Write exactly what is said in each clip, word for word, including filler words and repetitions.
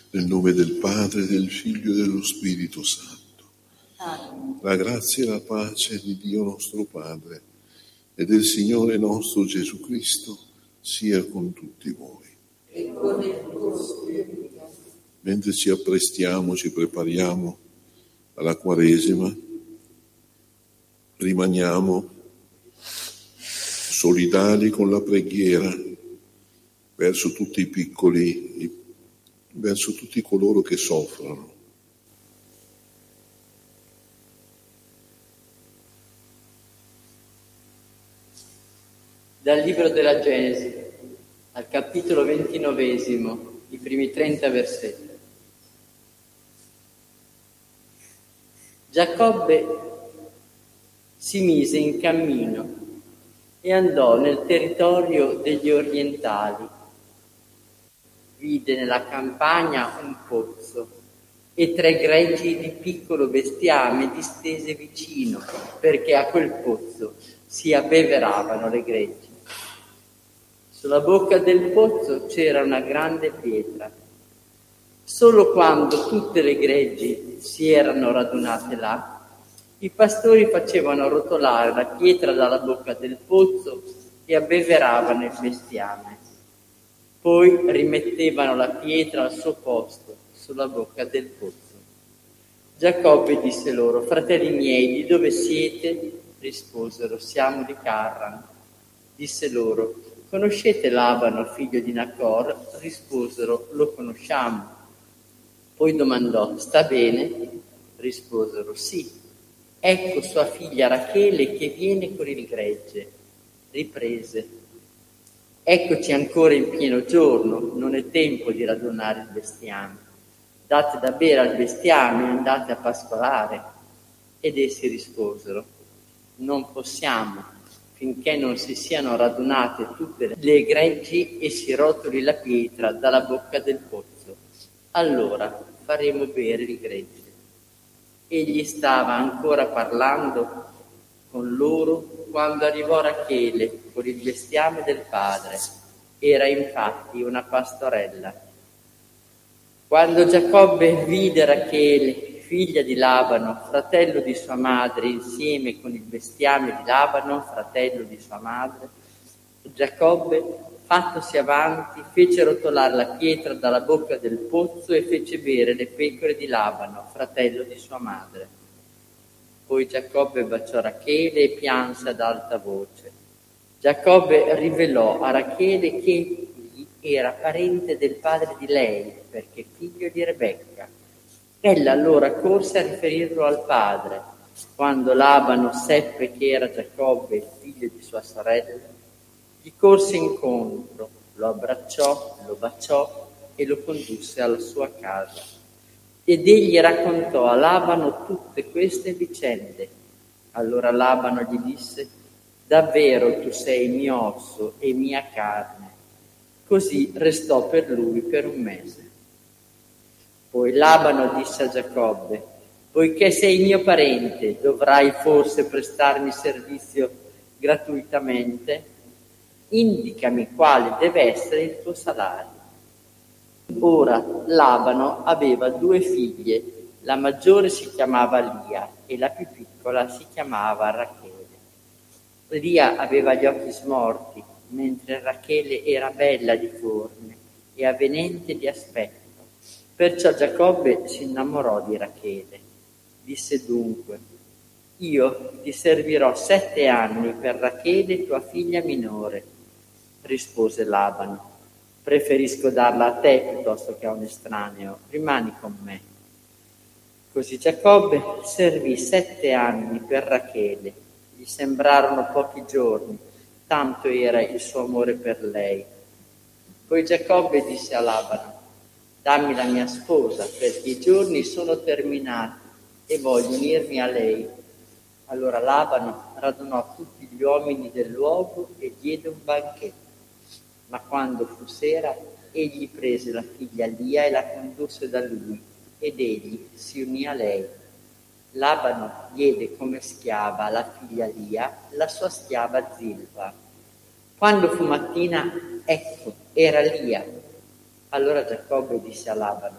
Nel nome del Padre, del Figlio e dello Spirito Santo. Amen. La grazia e la pace di Dio nostro Padre e del Signore nostro Gesù Cristo sia con tutti voi. E con il tuo spirito. Mentre ci apprestiamo, ci prepariamo alla Quaresima, rimaniamo solidali con la preghiera verso tutti i piccoli, verso tutti coloro che soffrono. Dal libro della Genesi, al capitolo ventinovesimo, i primi trenta versetti. Giacobbe si mise in cammino e andò nel territorio degli orientali. Vide nella campagna un pozzo e tre greggi di piccolo bestiame distese vicino, perché a quel pozzo si abbeveravano le greggi. Sulla bocca del pozzo c'era una grande pietra. Solo quando tutte le greggi si erano radunate là, i pastori facevano rotolare la pietra dalla bocca del pozzo e abbeveravano il bestiame. Poi rimettevano la pietra al suo posto, sulla bocca del pozzo. Giacobbe disse loro: fratelli miei, di dove siete? Risposero: siamo di Carran. Disse loro: conoscete Labano, figlio di Nacor? Risposero: lo conosciamo. Poi domandò: sta bene? Risposero: sì. Ecco sua figlia Rachele che viene con il gregge. Riprese: eccoci ancora in pieno giorno, non è tempo di radunare il bestiame. Date da bere al bestiame e andate a pascolare. Ed essi risposero: non possiamo, finché non si siano radunate tutte le greggi e si rotoli la pietra dalla bocca del pozzo. Allora faremo bere il gregge. Egli stava ancora parlando con loro quando arrivò Rachele con il bestiame del padre. Era infatti una pastorella. Quando Giacobbe vide Rachele, figlia di Labano, fratello di sua madre, insieme con il bestiame di Labano, fratello di sua madre, Giacobbe, fattosi avanti, fece rotolare la pietra dalla bocca del pozzo e fece bere le pecore di Labano, fratello di sua madre. Poi Giacobbe baciò Rachele e pianse ad alta voce. Giacobbe rivelò a Rachele che egli era parente del padre di lei, perché figlio di Rebecca. Ella allora corse a riferirlo al padre. Quando Labano seppe che era Giacobbe il figlio di sua sorella, gli corse incontro, lo abbracciò, lo baciò e lo condusse alla sua casa. Ed egli raccontò a Labano tutte queste vicende. Allora Labano gli disse: davvero tu sei mio osso e mia carne. Così restò per lui per un mese. Poi Labano disse a Giacobbe: poiché sei mio parente, dovrai forse prestarmi servizio gratuitamente? Indicami quale deve essere il tuo salario. Ora Labano aveva due figlie, la maggiore si chiamava Lia e la più piccola si chiamava Rachele. Lia aveva gli occhi smorti, mentre Rachele era bella di forme e avvenente di aspetto. Perciò Giacobbe si innamorò di Rachele. Disse dunque: io ti servirò sette anni per Rachele, tua figlia minore. Rispose Labano: preferisco darla a te piuttosto che a un estraneo, rimani con me. Così Giacobbe servì sette anni per Rachele. Gli sembrarono pochi giorni, tanto era il suo amore per lei. Poi Giacobbe disse a Labano: dammi la mia sposa, perché i giorni sono terminati e voglio unirmi a lei. Allora Labano radunò tutti gli uomini del luogo e diede un banchetto. Ma quando fu sera, egli prese la figlia Lia e la condusse da lui, ed egli si unì a lei. Labano diede come schiava alla figlia Lia la sua schiava Zilpa. Quando fu mattina, ecco, era Lia. Allora Giacobbe disse a Labano: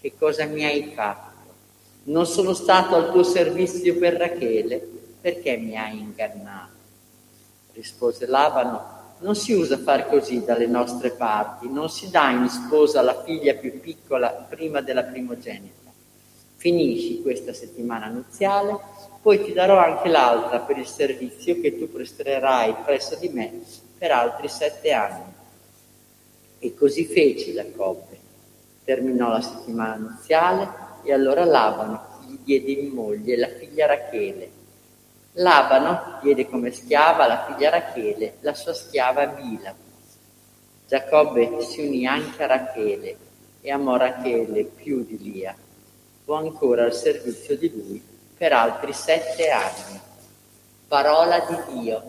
che cosa mi hai fatto? Non sono stato al tuo servizio per Rachele, perché mi hai ingannato? Rispose Labano: non si usa far così dalle nostre parti, non si dà in sposa la figlia più piccola prima della primogenita. Finisci questa settimana nuziale, poi ti darò anche l'altra per il servizio che tu presterai presso di me per altri sette anni. E così fece Giacobbe. Terminò la settimana nuziale e allora Labano gli diede in moglie la figlia Rachele. Labano diede come schiava la figlia Rachele, la sua schiava Bila. Giacobbe si unì anche a Rachele e amò Rachele più di Lia. Fu ancora al servizio di lui per altri sette anni. Parola di Dio.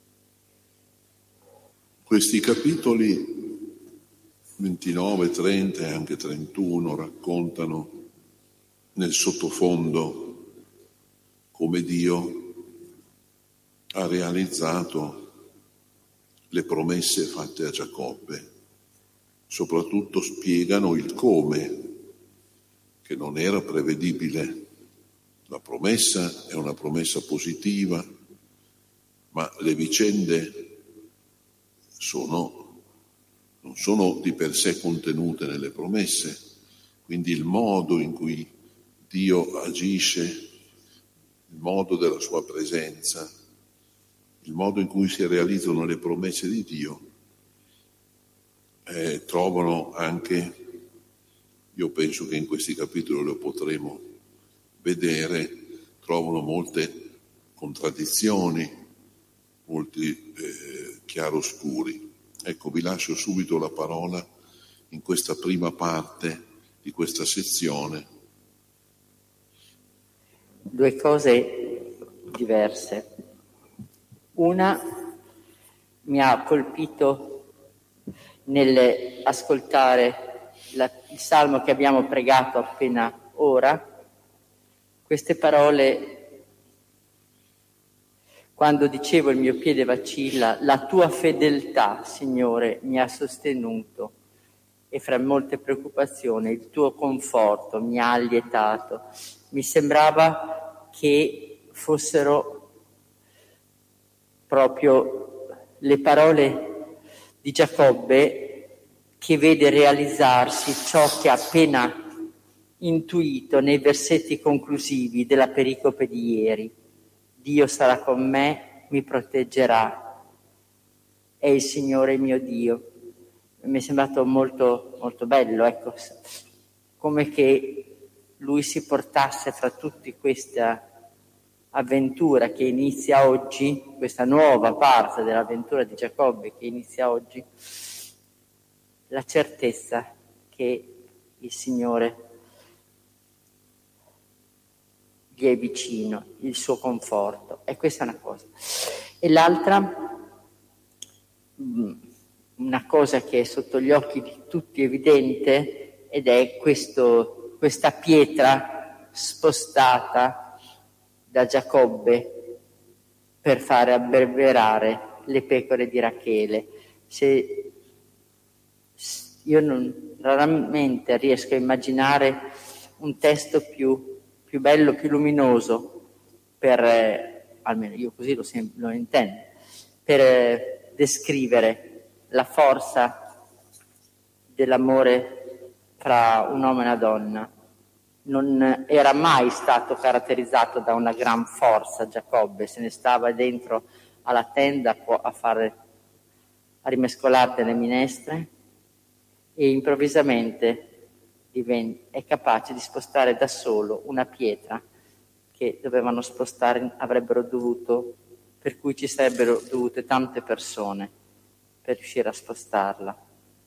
Questi capitoli ventinove, trenta e anche trentuno raccontano nel sottofondo come Dio ha realizzato le promesse fatte a Giacobbe. Soprattutto spiegano il come, che non era prevedibile. La promessa è una promessa positiva, ma le vicende sono, non sono di per sé contenute nelle promesse, quindi il modo in cui Dio agisce, il modo della sua presenza, il modo in cui si realizzano le promesse di Dio, eh, trovano anche, io penso che in questi capitoli lo potremo vedere, trovano molte contraddizioni, molti eh, chiaroscuri. Ecco, vi lascio subito la parola in questa prima parte di questa sezione. Due cose diverse. Una mi ha colpito nell'ascoltare la, il salmo che abbiamo pregato appena ora, queste parole, quando dicevo il mio piede vacilla, la tua fedeltà, Signore, mi ha sostenuto, e fra molte preoccupazioni il tuo conforto mi ha allietato. Mi sembrava che fossero proprio le parole di Giacobbe, che vede realizzarsi ciò che ha appena intuito nei versetti conclusivi della pericope di ieri. Dio sarà con me, mi proteggerà, è il Signore mio Dio. Mi è sembrato molto, molto bello, ecco, come che lui si portasse fra tutti questa avventura che inizia oggi, questa nuova parte dell'avventura di Giacobbe che inizia oggi, la certezza che il Signore gli è vicino, il suo conforto. E questa è una cosa. E l'altra, una cosa che è sotto gli occhi di tutti evidente, ed è questo, questa pietra spostata da Giacobbe per fare abbeverare le pecore di Rachele. Se io non, raramente riesco a immaginare un testo più, più bello, più luminoso, per, eh, almeno io così lo, lo intendo, per eh, descrivere la forza dell'amore fra un uomo e una donna. Non era mai stato caratterizzato da una gran forza Giacobbe, se ne stava dentro alla tenda a fare, a rimescolare delle minestre, e improvvisamente è capace di spostare da solo una pietra che dovevano spostare, avrebbero dovuto, per cui ci sarebbero dovute tante persone per riuscire a spostarla.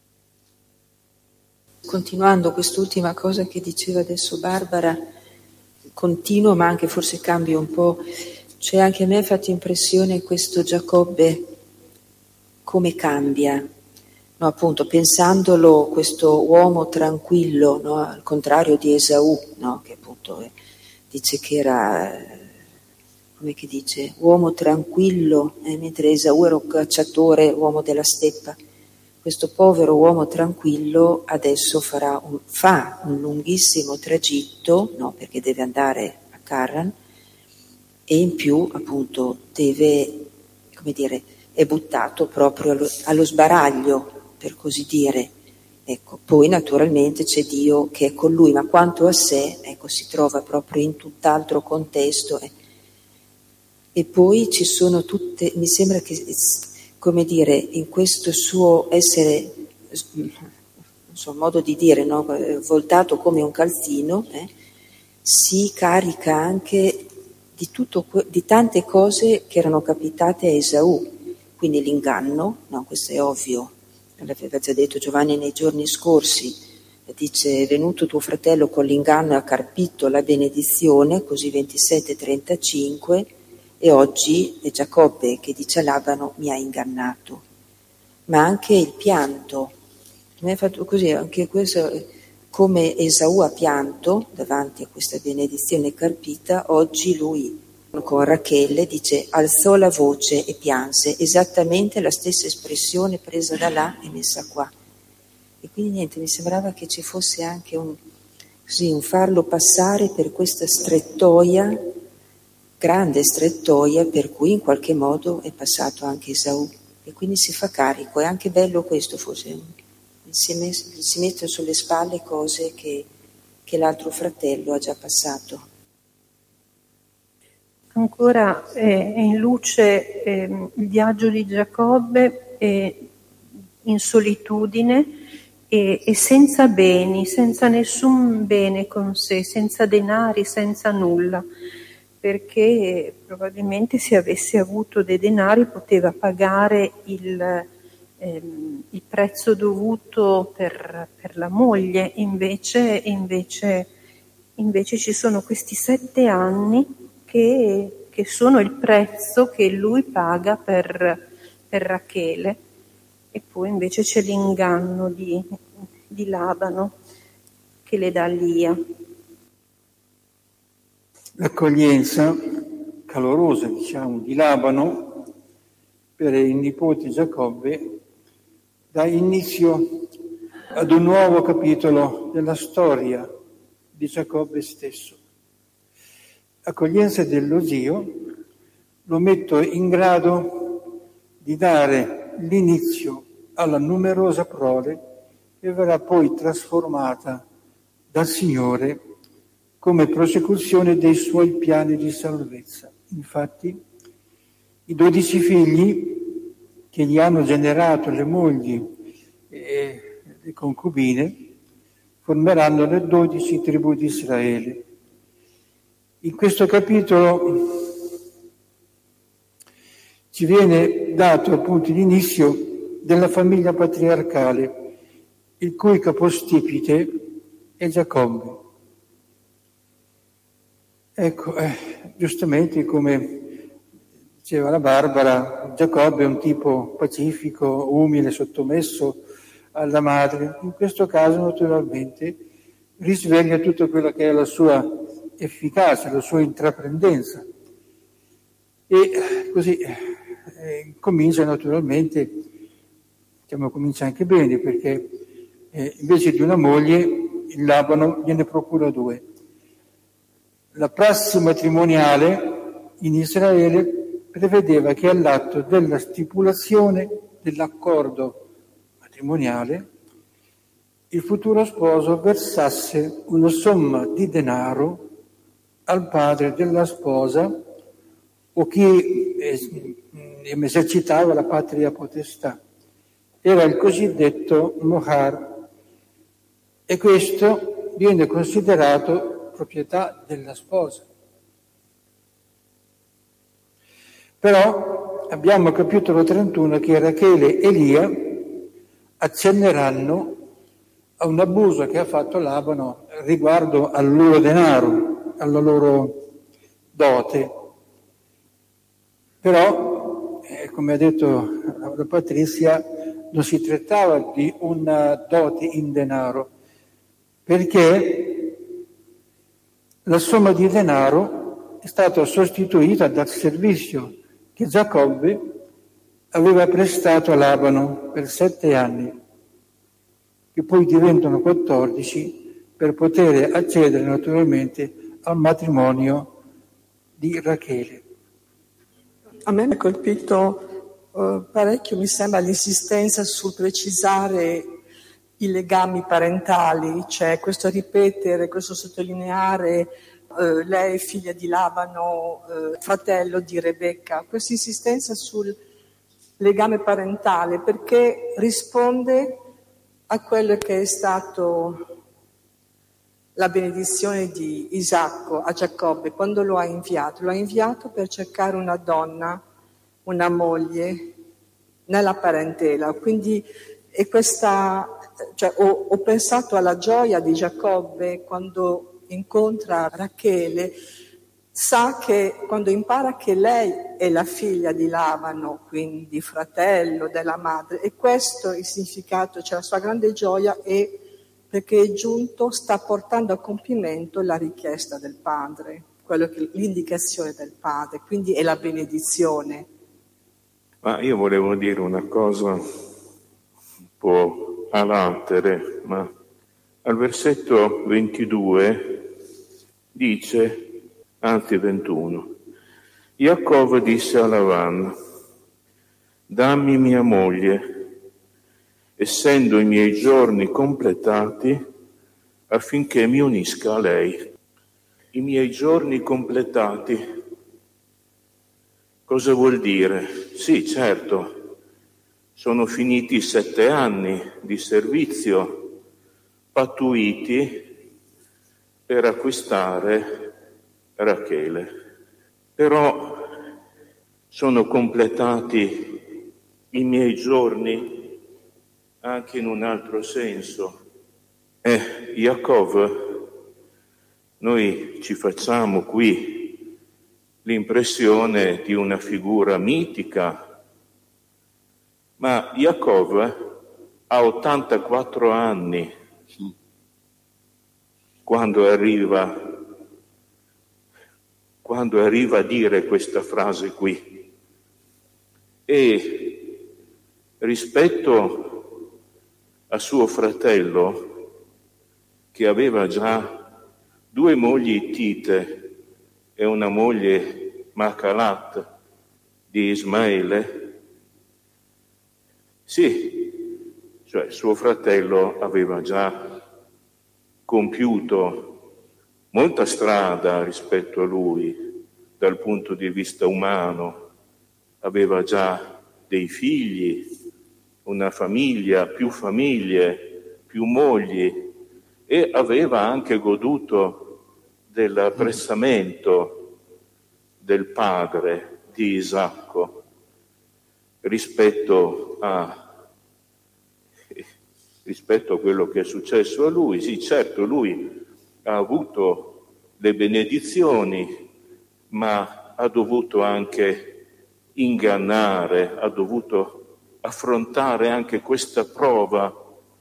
Continuando quest'ultima cosa che diceva adesso Barbara, continuo ma anche forse cambio un po', cioè anche a me ha fatto impressione questo Giacobbe come cambia, no, appunto pensandolo questo uomo tranquillo, no, al contrario di Esaù, no, che appunto eh, dice che era, eh, come che dice, uomo tranquillo, eh, mentre Esaù era un cacciatore, uomo della steppa. questo povero uomo tranquillo adesso farà un, fa un lunghissimo tragitto, no, perché deve andare a Charran, e in più appunto deve, come dire, è buttato proprio allo, allo sbaraglio, per così dire. Ecco, poi naturalmente c'è Dio che è con lui, ma quanto a sé, ecco, si trova proprio in tutt'altro contesto. Eh. E poi ci sono tutte, mi sembra che, come dire, in questo suo essere, non so, modo di dire, no, voltato come un calzino, eh, si carica anche di, tutto, di tante cose che erano capitate a Esaù, quindi l'inganno, no, questo è ovvio, l'aveva già detto Giovanni nei giorni scorsi, dice: è venuto tuo fratello con l'inganno e ha carpito la benedizione, così ventisette trentacinque, e oggi è Giacobbe che dice a Labano: mi ha ingannato. Ma anche il pianto, mi ha fatto così, anche questo, come Esaù ha pianto davanti a questa benedizione carpita, oggi lui con Rachele dice: alzò la voce e pianse, esattamente la stessa espressione presa da là e messa qua. E quindi niente, mi sembrava che ci fosse anche un, così, un farlo passare per questa strettoia, grande strettoia, per cui in qualche modo è passato anche Esaù, e quindi si fa carico. È anche bello questo, forse, si, met- si mettono sulle spalle cose che, che l'altro fratello ha già passato. Ancora eh, è in luce eh, il viaggio di Giacobbe eh, in solitudine e, e senza beni, senza nessun bene con sé, senza denari, senza nulla, perché probabilmente se avesse avuto dei denari poteva pagare il, ehm, il prezzo dovuto per, per la moglie, invece, invece, invece ci sono questi sette anni Che, che sono il prezzo che lui paga per, per Rachele, e poi invece c'è l'inganno di, di Labano che le dà Lia. L'accoglienza calorosa, diciamo, di Labano per il nipote Giacobbe dà inizio ad un nuovo capitolo della storia di Giacobbe stesso. L'accoglienza dello zio lo metto in grado di dare l'inizio alla numerosa prole che verrà poi trasformata dal Signore come prosecuzione dei suoi piani di salvezza. Infatti, i dodici figli che gli hanno generato le mogli e le concubine formeranno le dodici tribù di Israele. In questo capitolo ci viene dato appunto l'inizio della famiglia patriarcale, il cui capostipite è Giacobbe. Ecco, eh, giustamente come diceva la Barbara, Giacobbe è un tipo pacifico, umile, sottomesso alla madre. In questo caso naturalmente risveglia tutto quello che è la sua efficacia, la sua intraprendenza, e così eh, comincia naturalmente, diciamo, comincia anche bene, perché eh, invece di una moglie il Labano gliene procura due. La prassi matrimoniale in Israele prevedeva che all'atto della stipulazione dell'accordo matrimoniale il futuro sposo versasse una somma di denaro al padre della sposa o chi esercitava la patria potestà. Era il cosiddetto mohar, e questo viene considerato proprietà della sposa. Però abbiamo al capitolo trentuno che Rachele e Lia accenneranno a un abuso che ha fatto Labano riguardo al loro denaro, alla loro dote. Però, eh, come ha detto la Patrizia, non si trattava di una dote in denaro, perché la somma di denaro è stata sostituita dal servizio che Giacobbe aveva prestato a Labano per sette anni, che poi diventano quattordici, per poter accedere naturalmente al matrimonio di Rachele. A me mi ha colpito uh, parecchio, mi sembra, l'insistenza sul precisare i legami parentali, cioè questo ripetere, questo sottolineare uh, lei è figlia di Labano, uh, fratello di Rebecca, questa insistenza sul legame parentale, perché risponde a quello che è stato la benedizione di Isacco a Giacobbe quando lo ha inviato. Lo ha inviato per cercare una donna, una moglie nella parentela. Quindi è questa, cioè, ho, ho pensato alla gioia di Giacobbe quando incontra Rachele. Sa che quando impara che lei è la figlia di Labano, quindi fratello della madre, e questo è il significato, cioè la sua grande gioia è perché è giunto, sta portando a compimento la richiesta del padre, quello che, l'indicazione del padre, quindi è la benedizione. Ma io volevo dire una cosa un po' a latere, ma al versetto ventidue dice, anzi ventuno, Giacobbe disse a Lavan, dammi mia moglie, essendo i miei giorni completati, affinché mi unisca a lei. I miei giorni completati, cosa vuol dire? Sì, certo, sono finiti i sette anni di servizio pattuiti per acquistare Rachele. Però sono completati i miei giorni anche in un altro senso. Eh, Giacobbe, noi ci facciamo qui l'impressione di una figura mitica, ma Giacobbe ha ottantaquattro anni quando arriva quando arriva a dire questa frase qui. E rispetto a suo fratello, che aveva già due mogli Ittite e una moglie Macalat di Ismaele, sì, cioè suo fratello aveva già compiuto molta strada rispetto a lui dal punto di vista umano, aveva già dei figli, una famiglia, più famiglie, più mogli, e aveva anche goduto dell'apprezzamento del padre di Isacco rispetto a, rispetto a quello che è successo a lui. Sì, certo, lui ha avuto le benedizioni, ma ha dovuto anche ingannare, ha dovuto affrontare anche questa prova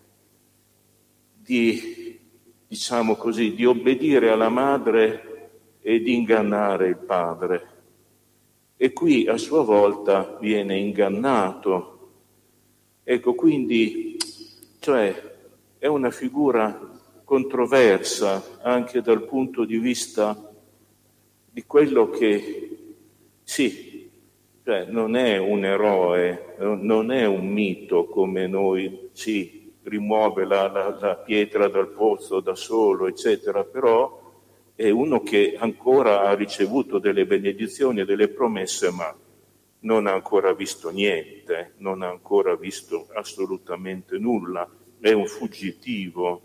di, diciamo così, di obbedire alla madre e di ingannare il padre. E qui a sua volta viene ingannato. Ecco, quindi, cioè, è una figura controversa anche dal punto di vista di quello che, sì, cioè non è un eroe, non è un mito come noi, sì, rimuove la, la, la pietra dal pozzo da solo, eccetera, però è uno che ancora ha ricevuto delle benedizioni e delle promesse, ma non ha ancora visto niente, non ha ancora visto assolutamente nulla, è un fuggitivo.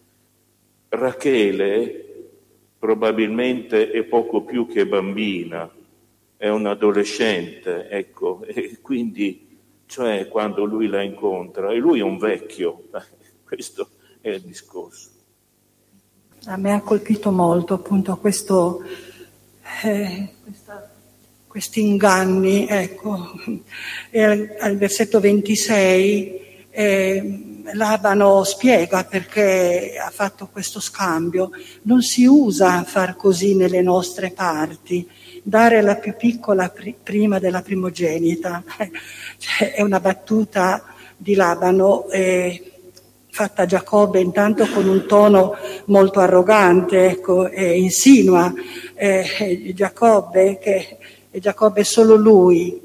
Rachele probabilmente è poco più che bambina, è un adolescente, ecco, e quindi, cioè, quando lui la incontra, e lui è un vecchio, questo è il discorso. A me ha colpito molto appunto questo, eh, questa, questi inganni, ecco, e al, al versetto ventisei eh, Labano spiega perché ha fatto questo scambio. Non si usa far così nelle nostre parti, dare la più piccola pr- prima della primogenita. Cioè, è una battuta di Labano eh, fatta a Giacobbe intanto con un tono molto arrogante, ecco, e insinua eh, Giacobbe che e Giacobbe solo lui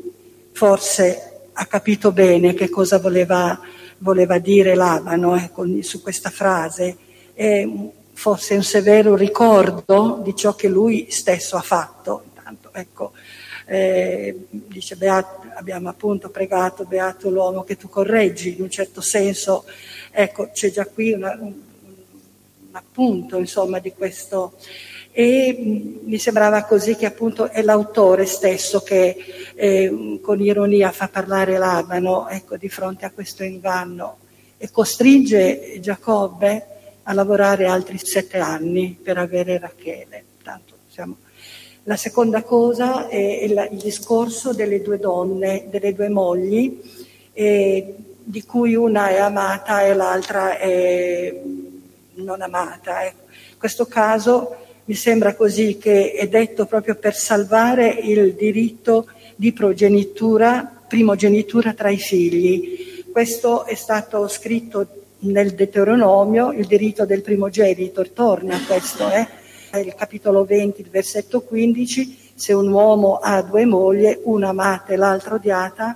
forse ha capito bene che cosa voleva, voleva dire Labano ecco, su questa frase. È forse un severo ricordo di ciò che lui stesso ha fatto. Intanto, ecco, eh, dice Beato, abbiamo appunto pregato beato l'uomo che tu correggi, in un certo senso, ecco, c'è già qui una, un, un appunto, insomma, di questo. E mh, mi sembrava così che appunto è l'autore stesso che eh, con ironia fa parlare Labano, ecco, di fronte a questo inganno e costringe Giacobbe a lavorare altri sette anni per avere Rachele. Tanto siamo. La seconda cosa è il, il discorso delle due donne, delle due mogli, eh, di cui una è amata e l'altra è non amata. Eh. In questo caso mi sembra così che è detto proprio per salvare il diritto di progenitura, primogenitura tra i figli. Questo è stato scritto nel Deuteronomio, il diritto del primogenito, torna a questo, eh? Il capitolo venti, il versetto quindici, se un uomo ha due mogli, una amata e l'altra odiata,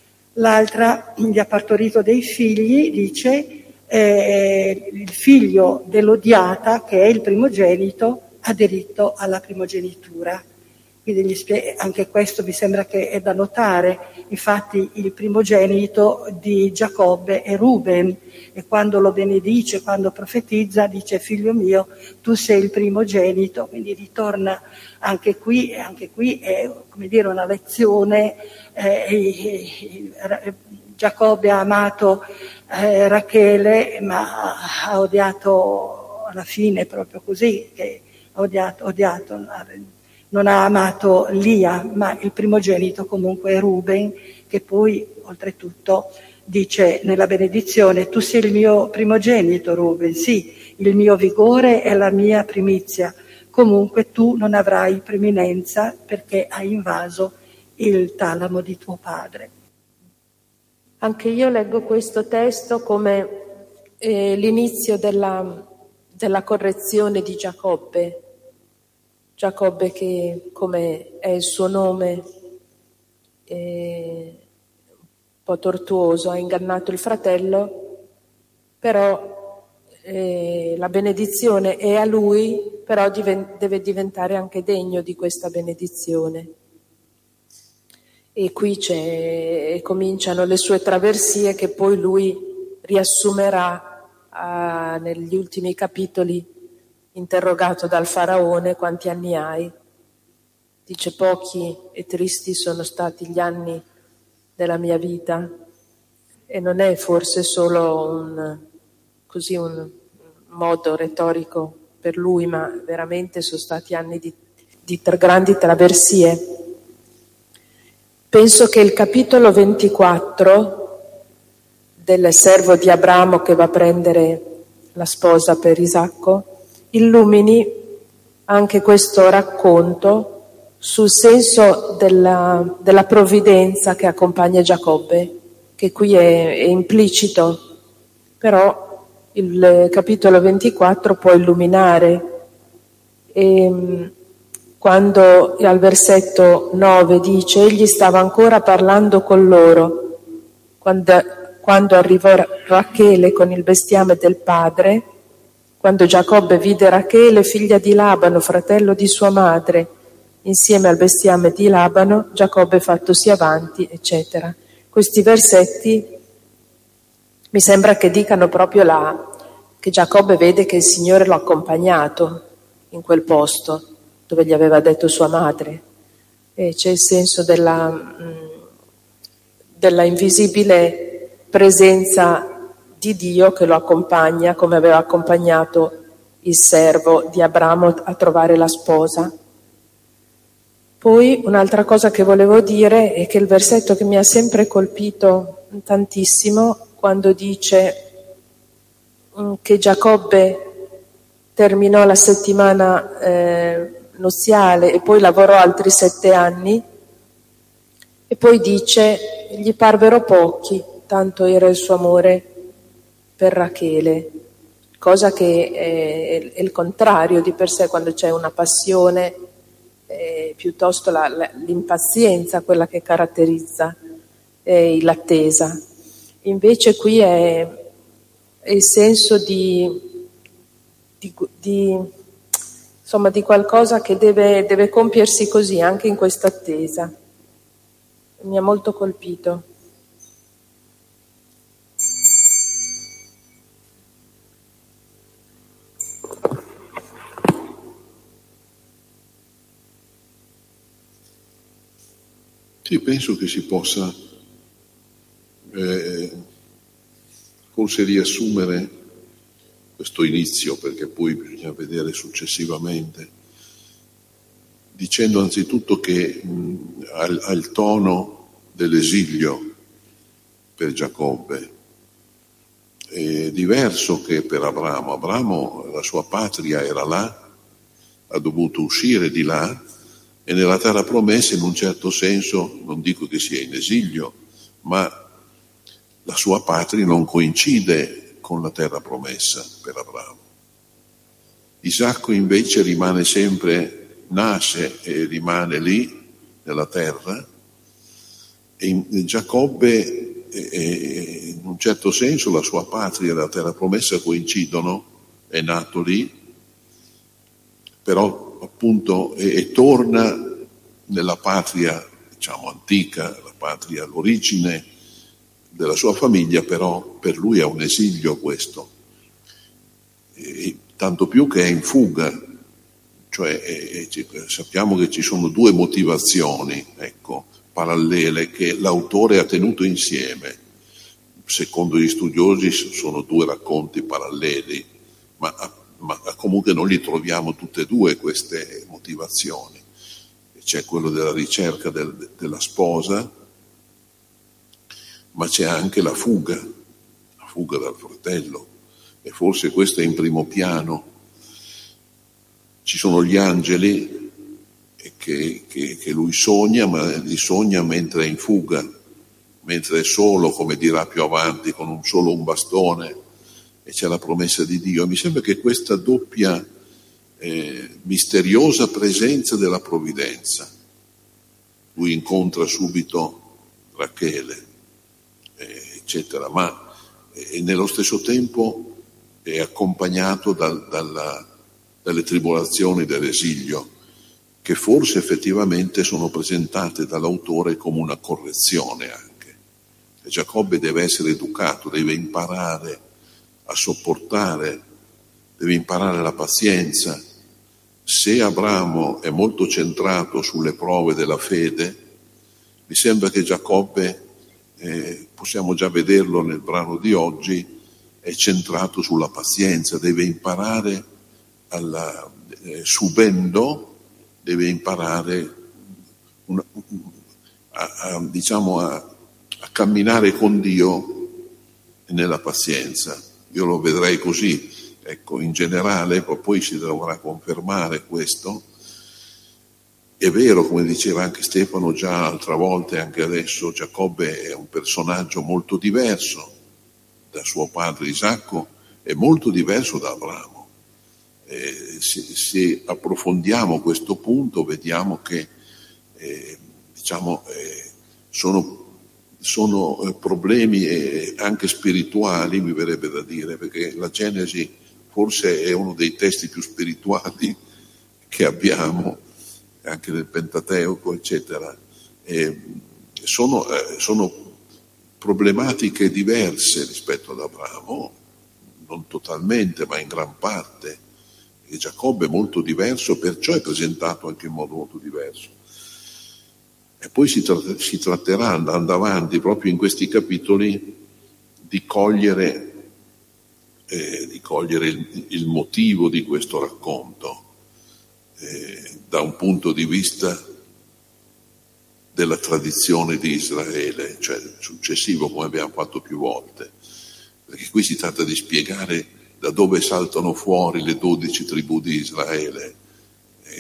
l'altra gli ha partorito dei figli, dice, eh, il figlio dell'odiata, che è il primogenito, ha diritto alla primogenitura. Quindi gli spie- anche questo mi sembra che è da notare. Infatti il primogenito di Giacobbe è Ruben e quando lo benedice, quando profetizza, dice figlio mio, tu sei il primogenito, quindi ritorna anche qui, e anche qui è come dire una lezione. Eh, eh, eh, Giacobbe ha amato eh, Rachele, ma ha odiato alla fine proprio così, che ha odiato, odiato non ha amato Lia, ma il primogenito comunque è Ruben, che poi oltretutto dice nella benedizione, tu sei il mio primogenito Ruben, sì, il mio vigore è la mia primizia, comunque tu non avrai preminenza perché hai invaso il talamo di tuo padre. Anche io leggo questo testo come eh, l'inizio della, della correzione di Giacobbe. Giacobbe che, come è il suo nome, è un po' tortuoso, ha ingannato il fratello, però eh, la benedizione è a lui, però diven- deve diventare anche degno di questa benedizione. E qui c'è, cominciano le sue traversie che poi lui riassumerà ah, negli ultimi capitoli. Interrogato dal faraone, quanti anni hai? Dice pochi e tristi sono stati gli anni della mia vita. E non è forse solo un, così un modo retorico per lui, ma veramente sono stati anni di, di tra grandi traversie. Penso che il capitolo ventiquattro del servo di Abramo che va a prendere la sposa per Isacco illumini anche questo racconto sul senso della, della provvidenza che accompagna Giacobbe, che qui è, è implicito, però il capitolo ventiquattro può illuminare. E, quando al versetto nove dice egli stava ancora parlando con loro quando, quando arrivò Rachele con il bestiame del padre. Quando Giacobbe vide Rachele, figlia di Labano, fratello di sua madre, insieme al bestiame di Labano, Giacobbe fattosi avanti, eccetera. Questi versetti mi sembra che dicano proprio là che Giacobbe vede che il Signore l'ha accompagnato in quel posto dove gli aveva detto sua madre. E c'è il senso della, mh, della invisibile presenza di Dio che lo accompagna, come aveva accompagnato il servo di Abramo a trovare la sposa. Poi un'altra cosa che volevo dire è che il versetto che mi ha sempre colpito tantissimo, quando dice che Giacobbe terminò la settimana eh, nuziale e poi lavorò altri sette anni e poi dice gli parvero pochi, tanto era il suo amore per Rachele, cosa che è, è il contrario di per sé. Quando c'è una passione è piuttosto la, la, l'impazienza quella che caratterizza eh, l'attesa. Invece qui è, è il senso di, di, di, insomma, di qualcosa che deve, deve compiersi così anche in questa attesa. Mi ha molto colpito. Sì, penso che si possa eh, forse riassumere questo inizio, perché poi bisogna vedere successivamente, dicendo anzitutto che mh, al, al tono dell'esilio per Giacobbe è diverso che per Abramo. Abramo, la sua patria era là, ha dovuto uscire di là, e nella terra promessa, in un certo senso, non dico che sia in esilio, ma la sua patria non coincide con la terra promessa per Abramo. Isacco invece rimane sempre, nasce e rimane lì, nella terra, e in Giacobbe, e in un certo senso, la sua patria e la terra promessa coincidono, è nato lì, però appunto e, e torna nella patria, diciamo, antica, la patria, l'origine della sua famiglia, però per lui è un esilio questo, e, tanto più che è in fuga, cioè e, e, sappiamo che ci sono due motivazioni, ecco, parallele, che l'autore ha tenuto insieme. Secondo gli studiosi sono due racconti paralleli, ma ma comunque non li troviamo tutte e due queste motivazioni. C'è quello della ricerca del, della sposa, ma c'è anche la fuga, la fuga dal fratello, e forse questo è in primo piano. Ci sono gli angeli che, che, che lui sogna, ma li sogna mentre è in fuga, mentre è solo, come dirà più avanti, con un solo un bastone, e c'è la promessa di Dio. Mi sembra che questa doppia eh, misteriosa presenza della provvidenza, lui incontra subito Rachele, eh, eccetera, ma eh, nello stesso tempo è accompagnato dal, dalla, dalle tribolazioni dell'esilio, che forse effettivamente sono presentate dall'autore come una correzione anche. E Giacobbe deve essere educato, deve imparare a sopportare, deve imparare la pazienza. Se Abramo è molto centrato sulle prove della fede, mi sembra che Giacobbe, eh, possiamo già vederlo nel brano di oggi, è centrato sulla pazienza, deve imparare, alla, eh, subendo, deve imparare una, a, a, diciamo a, a camminare con Dio nella pazienza. Io lo vedrei così, ecco, in generale, poi si dovrà confermare questo. È vero, come diceva anche Stefano già altre volte, anche adesso, Giacobbe è un personaggio molto diverso da suo padre Isacco, è molto diverso da Abramo. Eh, se, se approfondiamo questo punto, vediamo che eh, diciamo, eh, sono sono eh, problemi eh, anche spirituali, mi verrebbe da dire, perché la Genesi forse è uno dei testi più spirituali che abbiamo, anche nel Pentateuco, eccetera. E sono, eh, sono problematiche diverse rispetto ad Abramo, non totalmente, ma in gran parte. E Giacobbe è molto diverso, perciò è presentato anche in modo molto diverso. E poi si, tra- si tratterà, andando avanti, proprio in questi capitoli, di cogliere, eh, di cogliere il, il motivo di questo racconto, eh, da un punto di vista della tradizione di Israele, cioè successivo, come abbiamo fatto più volte. Perché qui si tratta di spiegare da dove saltano fuori le dodici tribù di Israele, eh, che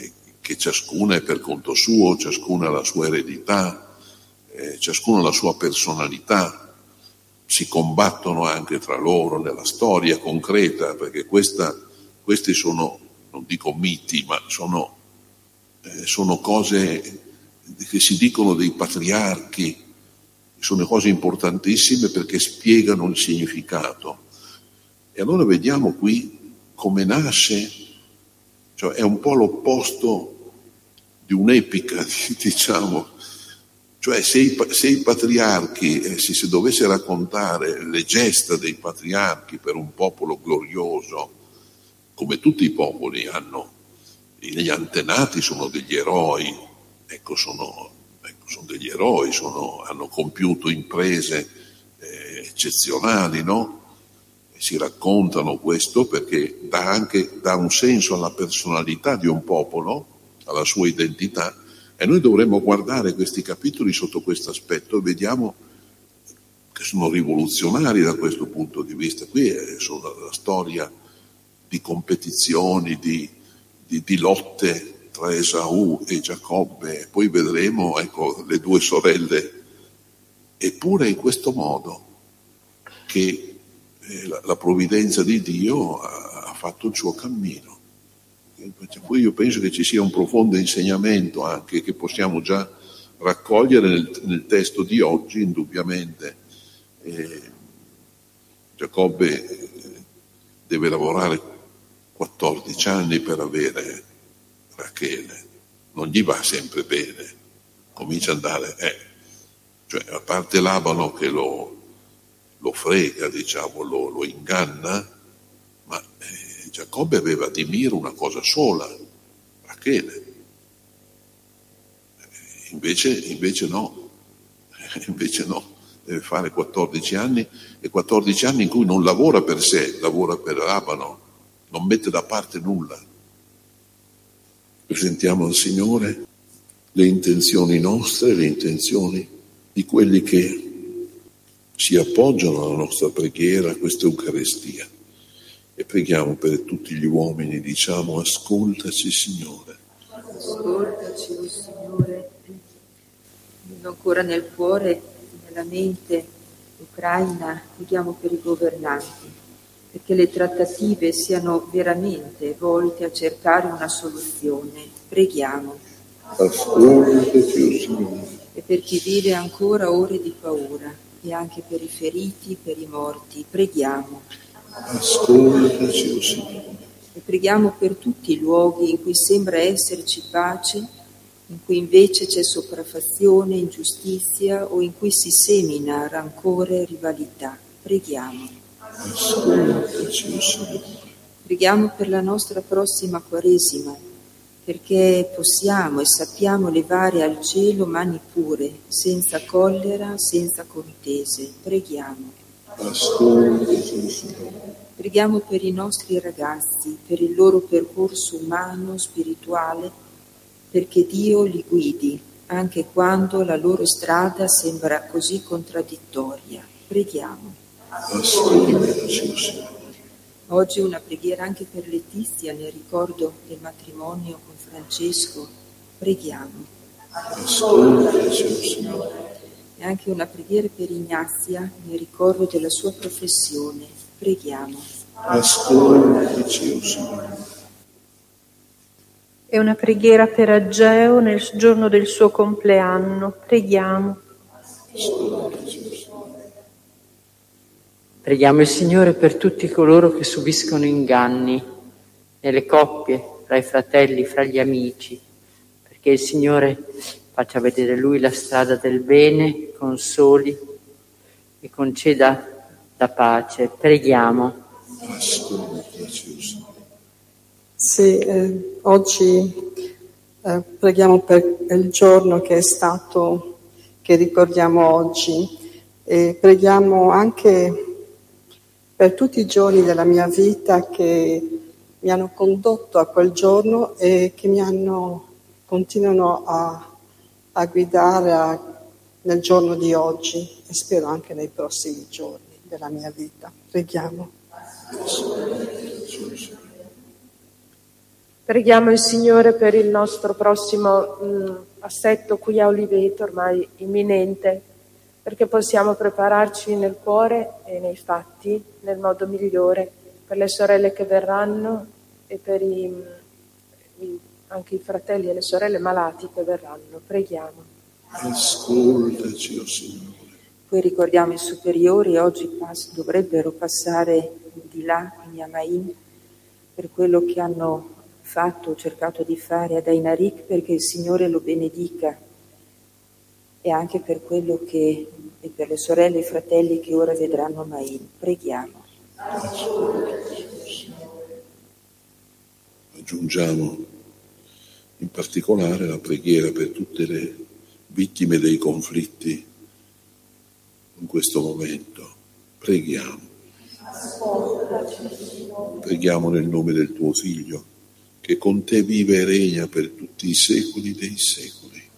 che ciascuna è per conto suo, ciascuna ha la sua eredità, eh, ciascuna ha la sua personalità, si combattono anche tra loro nella storia concreta, perché questa, questi sono, non dico miti, ma sono, eh, sono cose che si dicono dei patriarchi, sono cose importantissime perché spiegano il significato. E allora vediamo qui come nasce, cioè è un po' l'opposto di un'epica, diciamo, cioè se i, se i patriarchi, eh, se si dovesse raccontare le gesta dei patriarchi per un popolo glorioso, come tutti i popoli hanno, gli antenati sono degli eroi, ecco sono, ecco, sono degli eroi, sono, hanno compiuto imprese eh, eccezionali, no? Si raccontano questo perché dà anche dà un senso alla personalità di un popolo, alla sua identità, e noi dovremmo guardare questi capitoli sotto questo aspetto e vediamo che sono rivoluzionari da questo punto di vista. Qui è sono la storia di competizioni, di, di, di lotte tra Esaù e Giacobbe, poi vedremo ecco, le due sorelle, eppure in questo modo che La, la provvidenza di Dio ha, ha fatto il suo cammino. Poi io penso che ci sia un profondo insegnamento anche che possiamo già raccogliere nel, nel testo di oggi, indubbiamente. Eh, Giacobbe eh, deve lavorare quattordici anni per avere Rachele, non gli va sempre bene, comincia ad andare, eh, cioè a parte Labano che lo lo frega, diciamo, lo, lo inganna, ma eh, Giacobbe aveva di mira una cosa sola, Rachele. Eh, invece, invece no, eh, invece no, deve fare quattordici anni, e quattordici anni in cui non lavora per sé, lavora per Labano, non mette da parte nulla. Presentiamo al Signore le intenzioni nostre, le intenzioni di quelli che si appoggiano alla nostra preghiera, a questa Eucaristia, e preghiamo per tutti gli uomini, diciamo: ascoltaci Signore. Ascoltaci, oh Signore, non ancora nel cuore, nella mente ucraina, preghiamo per i governanti, perché le trattative siano veramente volte a cercare una soluzione. Preghiamo. Ascoltaci, oh Signore. E per chi vive ancora ore di paura, e anche per i feriti, per i morti, preghiamo. Ascoltaci, oh Signore. E preghiamo per tutti i luoghi in cui sembra esserci pace, in cui invece c'è sopraffazione, ingiustizia, o in cui si semina rancore e rivalità. Preghiamo. Ascoltaci, oh Signore. Preghiamo per la nostra prossima Quaresima, perché possiamo e sappiamo levare al cielo mani pure, senza collera, senza contese. Preghiamo. Ascoltaci, Signore. Preghiamo per i nostri ragazzi, per il loro percorso umano, spirituale, perché Dio li guidi, anche quando la loro strada sembra così contraddittoria. Preghiamo. Ascoltaci, Signore. Oggi una preghiera anche per Letizia nel ricordo del matrimonio con Francesco. Preghiamo. Ascoltaci, Signore. E anche una preghiera per Ignazia nel ricordo della sua professione. Preghiamo. Ascoltaci, Signore. E una preghiera per Ageo nel giorno del suo compleanno. Preghiamo. Ascoltaci, Signore. Preghiamo il Signore per tutti coloro che subiscono inganni nelle coppie, fra i fratelli, fra gli amici, perché il Signore faccia vedere Lui la strada del bene, consoli e conceda la pace. Preghiamo. Ascoltaci, Signore. Sì, eh, oggi eh, preghiamo per il giorno che è stato, che ricordiamo oggi, e preghiamo anche per tutti i giorni della mia vita che mi hanno condotto a quel giorno e che mi hanno, continuano a, a guidare a, nel giorno di oggi e spero anche nei prossimi giorni della mia vita. Preghiamo. Preghiamo il Signore per il nostro prossimo mh, assetto qui a Oliveto, ormai imminente, perché possiamo prepararci nel cuore e nei fatti nel modo migliore per le sorelle che verranno e per i, i, anche i fratelli e le sorelle malati che verranno. Preghiamo. Ascoltaci, o oh Signore. Poi ricordiamo i superiori, oggi pass- dovrebbero passare di là, quindi a Main, per quello che hanno fatto, cercato di fare ad Einarik, perché il Signore lo benedica, e anche per quello che, e per le sorelle e i fratelli che ora vedranno Main. Preghiamo. Aggiungiamo in particolare la preghiera per tutte le vittime dei conflitti in questo momento. Preghiamo. Preghiamo nel nome del tuo Figlio, che con te vive e regna per tutti i secoli dei secoli.